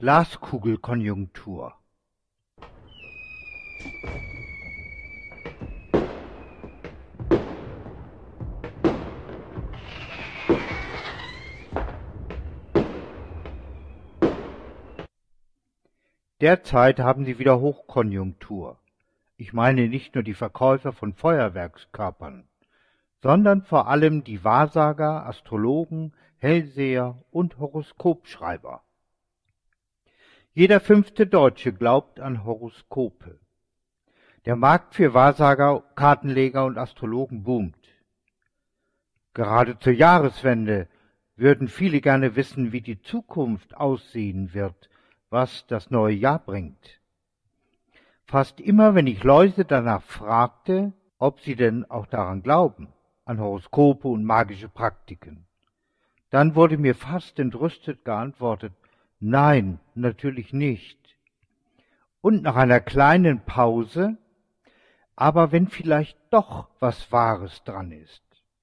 Glaskugelkonjunktur. Derzeit haben sie wieder Hochkonjunktur. Ich meine nicht nur die Verkäufer von Feuerwerkskörpern, sondern vor allem die Wahrsager, Astrologen, Hellseher und Horoskopschreiber. Jeder 5. Deutsche glaubt an Horoskope. Der Markt für Wahrsager, Kartenleger und Astrologen boomt. Gerade zur Jahreswende würden viele gerne wissen, wie die Zukunft aussehen wird, was das neue Jahr bringt. Fast immer, wenn ich Leute danach fragte, ob sie denn auch daran glauben, an Horoskope und magische Praktiken, dann wurde mir fast entrüstet geantwortet, nein, natürlich nicht. Und nach einer kleinen Pause, aber wenn vielleicht doch was Wahres dran ist.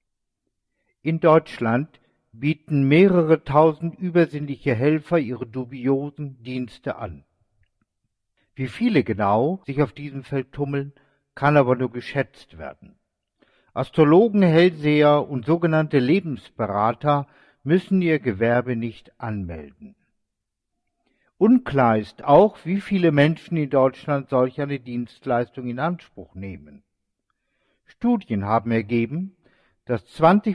In Deutschland bieten mehrere tausend übersinnliche Helfer ihre dubiosen Dienste an. Wie viele genau sich auf diesem Feld tummeln, kann aber nur geschätzt werden. Astrologen, Hellseher und sogenannte Lebensberater müssen ihr Gewerbe nicht anmelden. Unklar ist auch, wie viele Menschen in Deutschland solch eine Dienstleistung in Anspruch nehmen. Studien haben ergeben, dass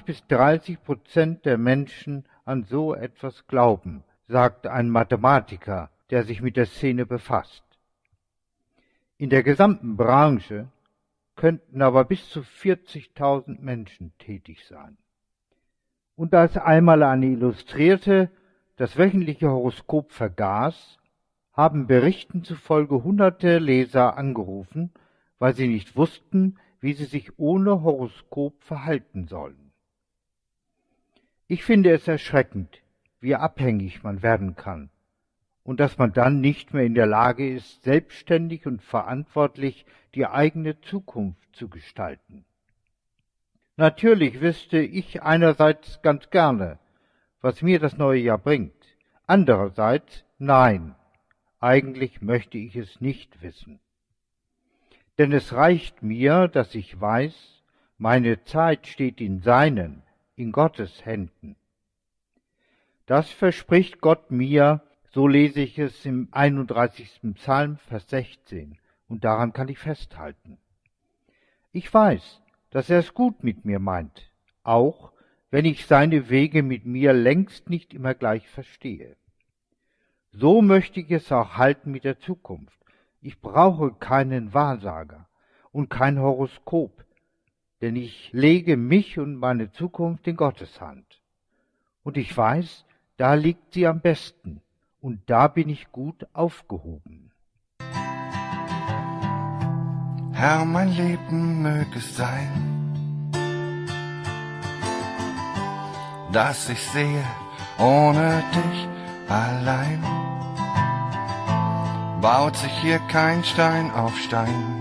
20-30% der Menschen an so etwas glauben, sagt ein Mathematiker, der sich mit der Szene befasst. In der gesamten Branche könnten aber bis zu 40.000 Menschen tätig sein. Und als einmal eine Illustrierte das wöchentliche Horoskop vergaß, haben Berichten zufolge hunderte Leser angerufen, weil sie nicht wussten, wie sie sich ohne Horoskop verhalten sollen. Ich finde es erschreckend, wie abhängig man werden kann und dass man dann nicht mehr in der Lage ist, selbstständig und verantwortlich die eigene Zukunft zu gestalten. Natürlich wüsste ich einerseits ganz gerne, was mir das neue Jahr bringt. Andererseits, nein, eigentlich möchte ich es nicht wissen. Denn es reicht mir, dass ich weiß, meine Zeit steht in seinen, in Gottes Händen. Das verspricht Gott mir, so lese ich es im 31. Psalm, Vers 16, und daran kann ich festhalten. Ich weiß, dass er es gut mit mir meint, auch wenn ich seine Wege mit mir längst nicht immer gleich verstehe. So möchte ich es auch halten mit der Zukunft. Ich brauche keinen Wahrsager und kein Horoskop, denn ich lege mich und meine Zukunft in Gottes Hand. Und ich weiß, da liegt sie am besten und da bin ich gut aufgehoben. Herr, mein Leben möge es sein, dass ich sehe ohne dich allein. Baut sich hier kein Stein auf Stein.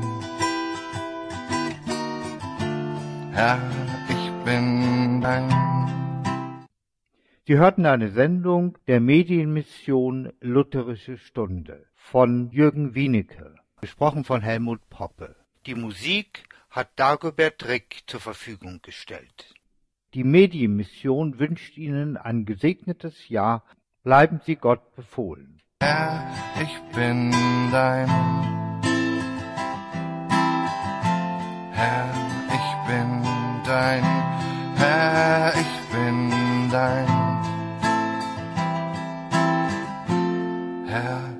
Herr, ich bin dein. Sie hörten eine Sendung der Medienmission Lutherische Stunde von Jürgen Wienicke, gesprochen von Helmut Poppe. Die Musik hat Dagobert Rick zur Verfügung gestellt. Die Medienmission wünscht Ihnen ein gesegnetes Jahr. Bleiben Sie Gott befohlen. Herr, ich bin dein. Herr, ich bin dein. Herr, ich bin dein. Herr,